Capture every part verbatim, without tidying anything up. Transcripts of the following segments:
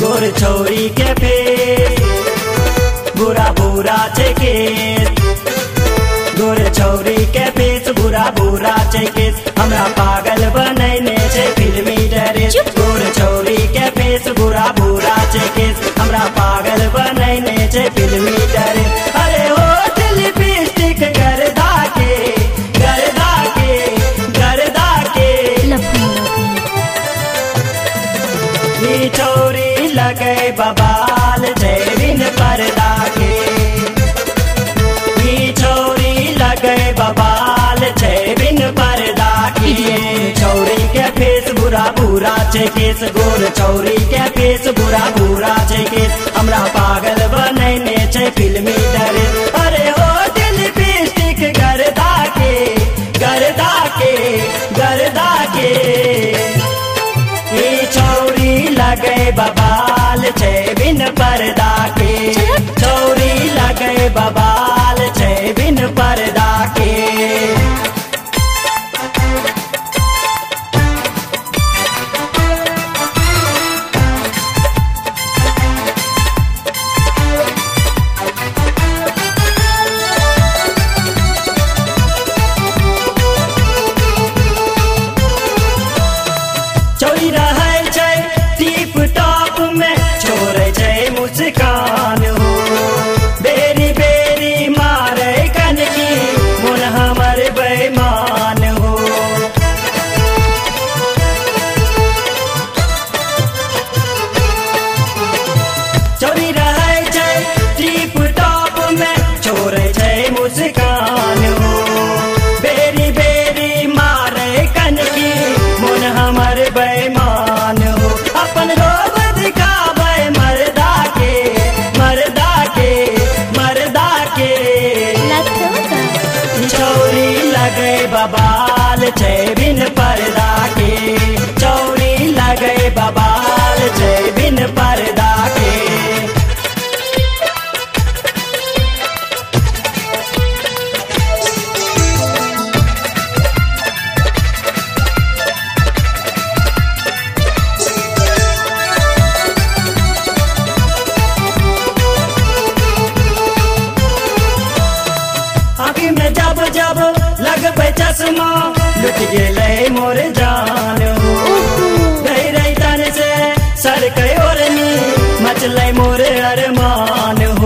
गोर छौरी के फेस बुरा बुरा छे केस, गोर छौरी के फेस बुरा बुरा छे केस, हमरा पागल बनैने छे फिल्मी ड्रेस। गोर छौरी के फेस बुरा बुरा छे केस, हमरा पागल बनैने छे फिल्मी ड्रेस। अरे होठ लिपस्टिक गर्दा के गर्दा के गर्दा के, ई छौरी लगे बबाल छे बिन पर्दा के, ई छौरी लगे बबाल छे बिन पर्दा की। छौरी के फेस बुरा बुरा छे केस, गोर छौरी के फेस बुरा बुरा छे केस, हमरा पागल बनैने छे फिल्मी ड्रेस। अरे होठ लिपस्टिक गर्दा के गर्दा के गर्दा के, ई छौरी लगे बबाल छे बिन पर्दा के, छौरी लगे बबाल छे बिन पर्दा के। छौरी रहै छै टिप टॉप में, छोड़े छै मुस्कान हो, बेरी बेरी मारे कनकी मोन हमर बेईमान हो। छौरी रहै छै टिप टॉप में, छोड़े छै मुस्कान हो, बेरी बेरी मारे कनकी मोन हमर बेईमान हो। अपन रोब दिखावे मर्दा के मर्दा के मर्दा के, छौरी लगे बबाल छे बिन पर्दा के, छौरी लगे बबाल छे बिन पर्दा के। आँखी में जब जब लगबे चश्मा, लुट गेले मोर जान हो, रही रही तन से सर के ओरनी मचले मोर अरमान हो।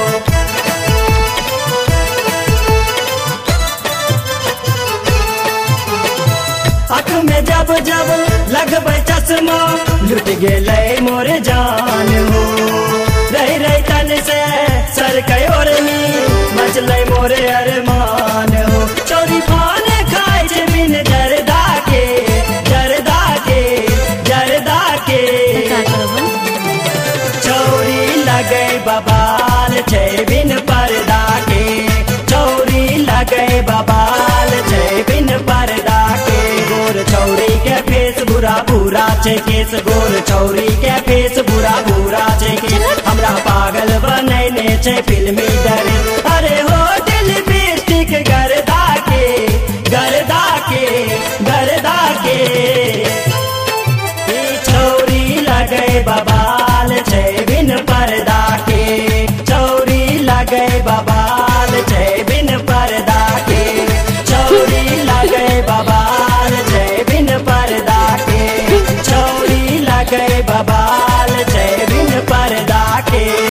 आँख में जब जब लगबे चश्मा, लुट गेले मोर जान हो, रही रही तन से सर के ओरनी मचले मोरे अरमान हो। छौरी पान खाए छे बिन जरदा के जरदा के जरदा के, छौरी लगे बबाल छे बिन पर्दा के, छौरी लगे बबाल छे बिन पर्दा के। गोर छौरी के फेस बुरा बुरा छे केस, गोर छौरी के फेस बुरा बुरा छे केस, हमरा पागल बनैने छे फिल्मी ड्रेस।